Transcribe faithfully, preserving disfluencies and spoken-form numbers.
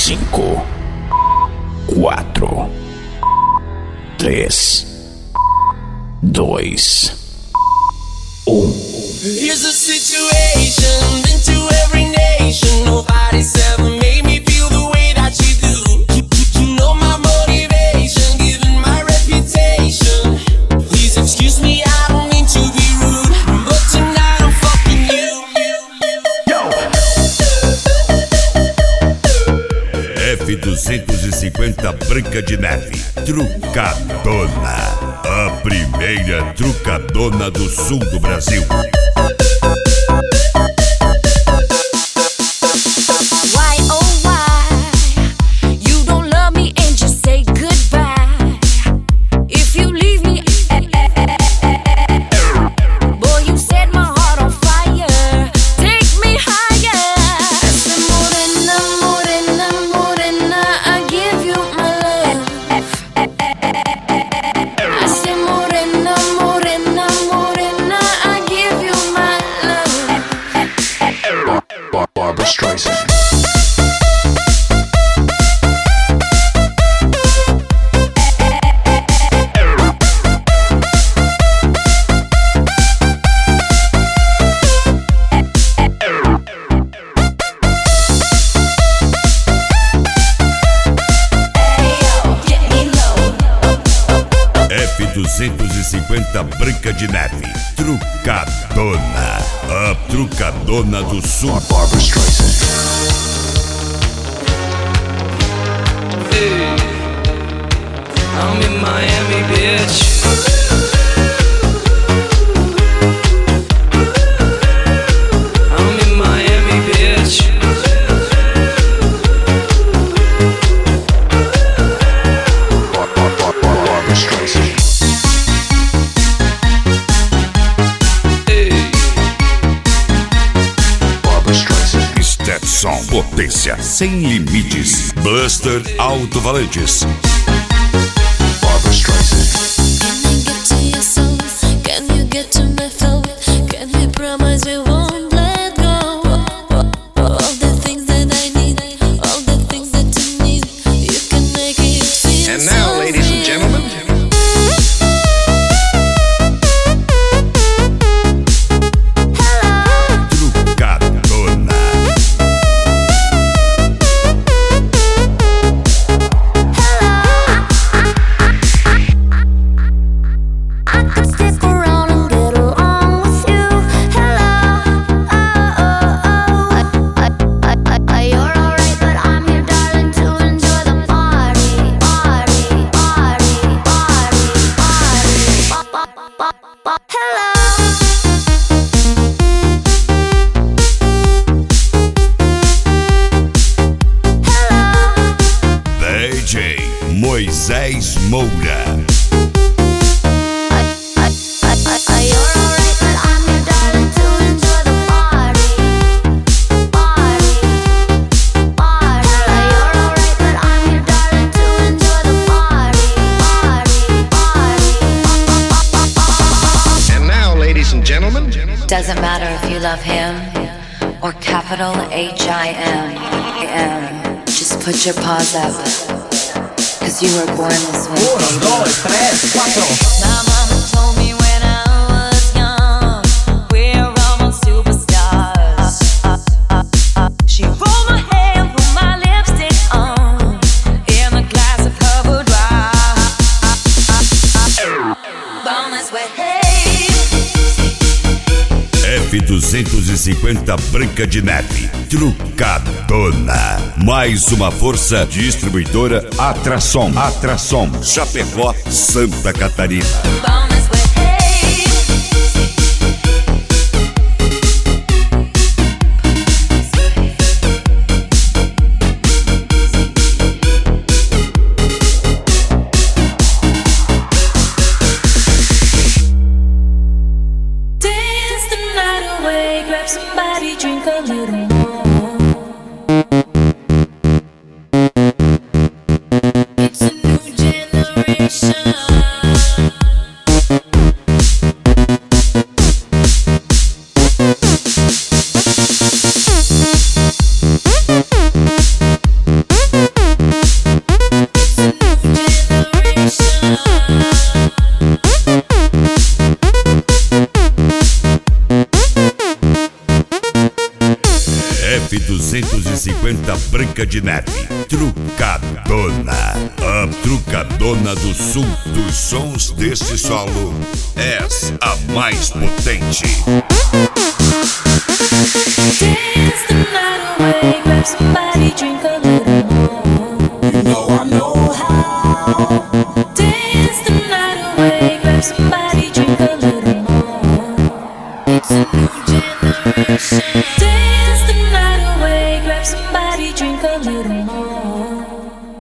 cinco, quatro, três, dois, um. Here's a situation into every nation. Nobody's ever made me feel the way that you do. You, you, you know my motivation, given my reputation. Please excuse me, I don't mean to be rude, but tonight I'm fucking you. Yo. F duzentos e cinquenta Branca de Neve, Trucadona. A primeira trucadona do sul do Brasil. duzentos e cinquenta Branca de Neve, Trucadona. A trucadona do sul. Barbra Streisand. Hey, I'm in Miami, bitch. Som, potência sem limites. Buster Alto-Falantes. Barbra Streisand. Can you get to yourself? Can you get to my flow? Can we promise we won't let go? All the things that I need, all the things that you need, you can make it feel. And now, so ladies and gentlemen. Moisés Moura. And now, ladies and gentlemen. Doesn't matter if you love him or capital H I M. M. Just put your paws up. Cause you were born this way. Uno, dos, tres, cuatro. My mama told me when I was young, we're almost superstars. She rolled my hair and put my lipstick on in a glass of her boudoir. Born this way. F duzentos e cinquenta Branca de Neve, Trucadona. Mais uma força distribuidora Atrasom. Atrasom, Chapecó, Santa Catarina. Somebody drink a little more. It's a new generation. F duzentos e cinquenta Branca de Neve, Trucadona. A Trucadona do Sul dos sons deste solo. És a mais potente. Dance the night away, grab somebody, drink a little more. You know I know how. Dance the night away, grab somebody.